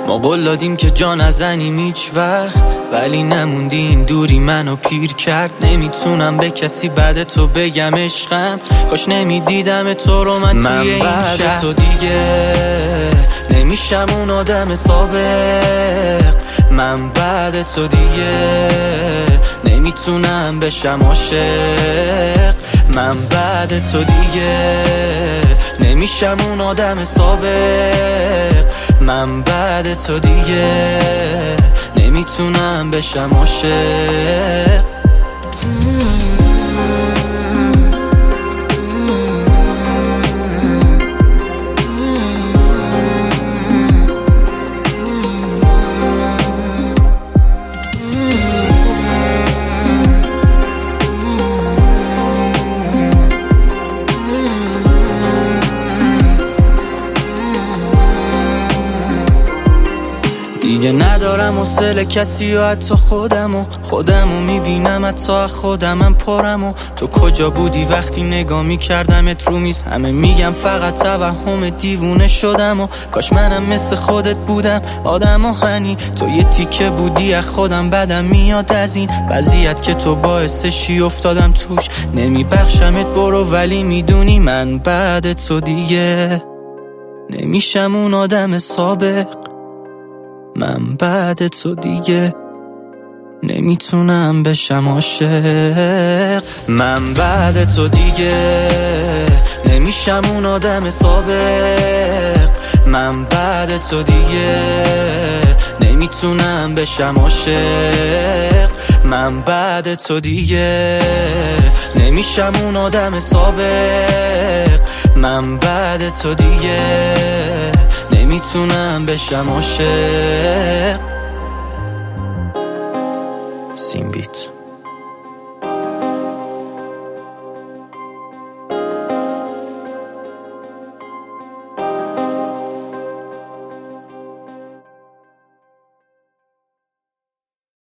ما قول دادیم که جا نزنیم هیچ وقت، ولی نموندی این دوری منو پیر کرد. نمیتونم به کسی بعد تو بگم عشقم، کاش نمیدیدم تو رو من توی این شهر. تو دیگه نمیشم اون آدم سابق، من بعد تو دیگه نمیتونم بشم عاشق. من بعد تو دیگه نمیشم اون آدم سابق، من بعد تو دیگه نمیتونم بشم عاشق. دیگه ندارم حوصله کسی و حتی خودمو میبینم، حتی خودمم پرم. و تو کجا بودی وقتی نگاه میکردمت رو میز؟ همه میگم فقط توهم دیوونه شدم، و کاش منم مثل خودت بودم آدم آهنی. تو یه تیکه بودی از خودم، بدم میاد از این وضعیت که تو باعثشی افتادم توش. نمیبخشمت برو، ولی میدونی من بعد تو دیگه نمیشم اون آدم سابق، من بعد تو دیگه نمیتونم بشم عاشق. من بعد تو دیگه نمیشم اون آدم سابق، من بعد تو دیگه نمیتونم بشم عاشق. من بعد تو دیگه نمیشم اون آدم سابق، من بعد تو دیگه نمیتونم بشم عاشق. سیمبیت.